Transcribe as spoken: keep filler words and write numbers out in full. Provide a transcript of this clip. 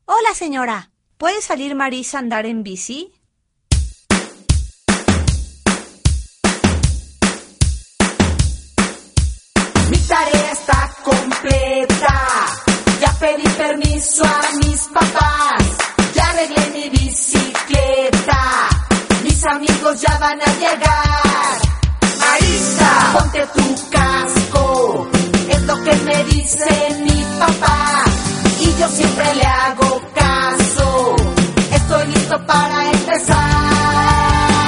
Hola, señora. ¿Puede salir Marisa a andar en bici? Mi tarea está completa. Ya pedí permiso a mis papás. Ya arreglé mi bicicleta. Mis amigos ya van a llegar. Marisa, ponte tu casco. Es lo que me dice mi papá.